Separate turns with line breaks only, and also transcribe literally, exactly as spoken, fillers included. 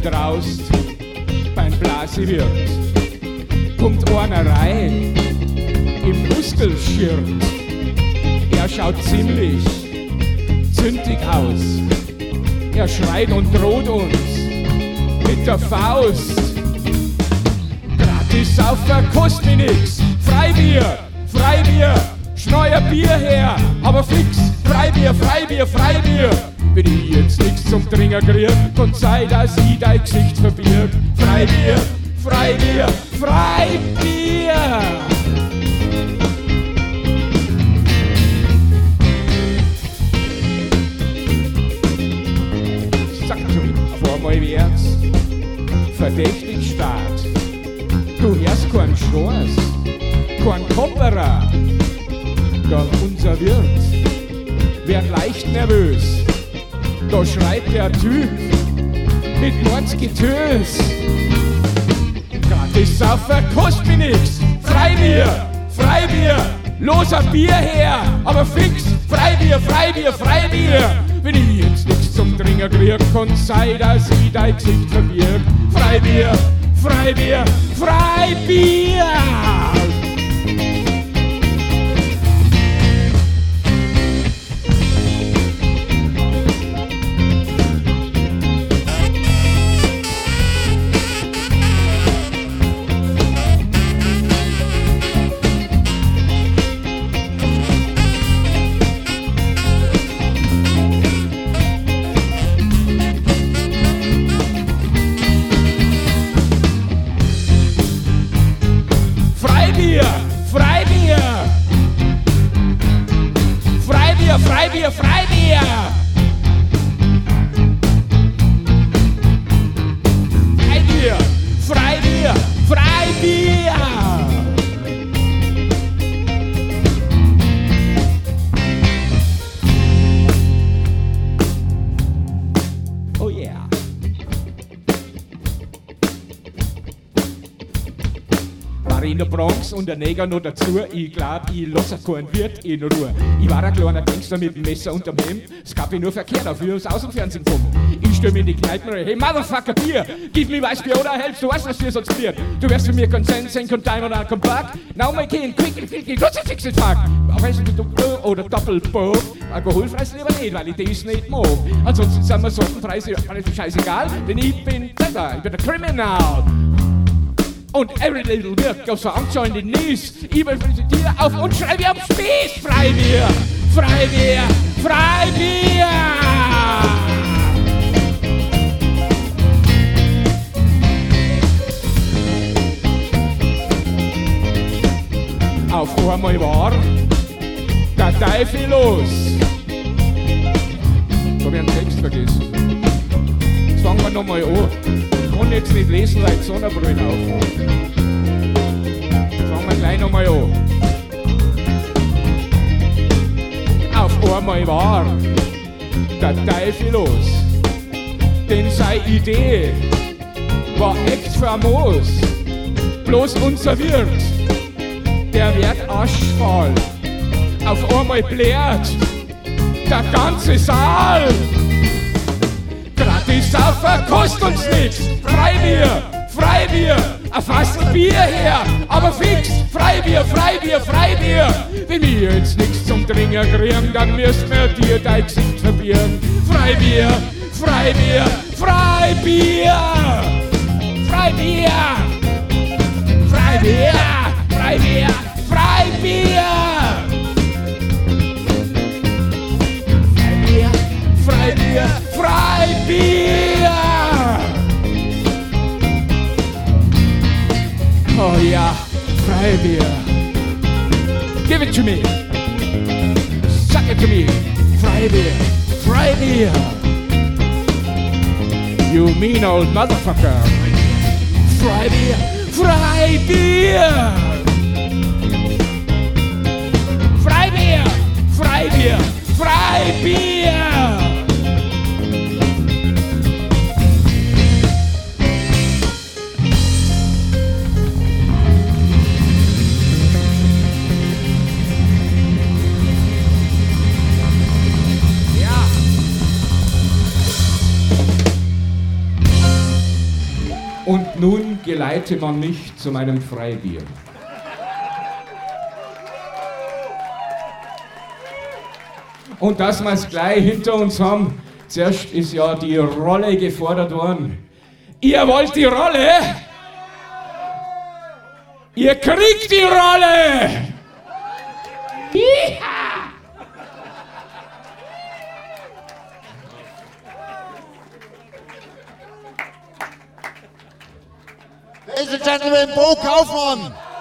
draust beim Blasiwirt. Kommt einer rein im Muskelshirt. Er schaut ziemlich zündig aus. Er schreit und droht uns mit der Faust. Gratis Saufer kostet mir nix. Freibier, Freibier, schneuer Bier her, aber fix. Freibier, Freibier, Freibier. Wenn ich jetzt nix zum Trinken krieg, kann sein, dass ich dein Gesicht verbirg. Freibier, Freibier, Freibier. Sag schon, vor mal wird's verdächtig stark. Du hörst keinen Stoß, kein Kopperer. Doch unser Wirt wird leicht nervös. Da schreit der Typ mit Mordsgetös. Gratis Saufer kostet mir nix. Freibier, Freibier, los ein Bier her, aber fix. Freibier, Freibier, Freibier. Wenn ich jetzt nix zum Trinken krieg, kann sein, dass ich dein Gesicht verbirg. Freibier, Freibier, Freibier. Freibier, Freibier! Freibier, Freibier, Freibier! Oh yeah! War in der Bronx und der Neger noch dazu. Ich glaub, ich lasse keinen Wirt in Ruhe. Ich war ein kleiner Gangster mit dem Messer unterm Hemd. Es gab nur Verkehr dafür, aus dem Fernsehen kommt. Ich stell mir in die Kneipen rein. Hey, Motherfucker, Bier! Gib mir Weißbier oder helfst, du weißt, was dir sonst wird. Du wirst für mir Consent, Senk und Time und I'll come back. Now my king, quick and quick, crucifix it fuck. Weißt du, du oder Doppelbob. Alkoholfreies lieber nicht, weil ich das nicht mag. Ansonsten sind wir sortenpreise, alles scheißegal, denn ich bin besser, ich bin der Criminal. Und every little bit goes for Angst in den Knees. Ich will dir auf und schreibe am Spieß. Freibier, Freibier, Freibier. Auf einmal war der Teufel los. Da hab ich einen Text vergessen. Jetzt fangen wir nochmal an. Ich kann jetzt nicht lesen, weil die Sonnenbrille aufhört. Fangen wir gleich nochmal an. Auf einmal war der Teufel los. Denn seine Idee war echt famos. Bloß unser Wirt, der wird aschfahl. Auf einmal blärt der ganze Saal. Gratis Saufer kostet uns nix. Freibier, Freibier, ein Fass Bier her, aber fix. Freibier, Freibier, Freibier. Wenn wir jetzt nix zum Trinken kriegen, dann müssen wir dir dein Gesicht verbirgen. Freibier, Freibier, Freibier. Freibier, Freibier, Freibier, Freibier. Freibier, Freibier! Oh ja, Freibier. Give it to me. Suck it to me. Freibier, Freibier. You mean old motherfucker. Freibier, Freibier. Freibier, Freibier, Freibier. nun geleite man mich zu meinem Freibier. Und dass wir es gleich hinter uns haben, zuerst ist ja die Rolle gefordert worden. Ihr wollt die Rolle? Ihr kriegt die Rolle! Hiha!
Ladies and Gentlemen, Bo Kaufmann!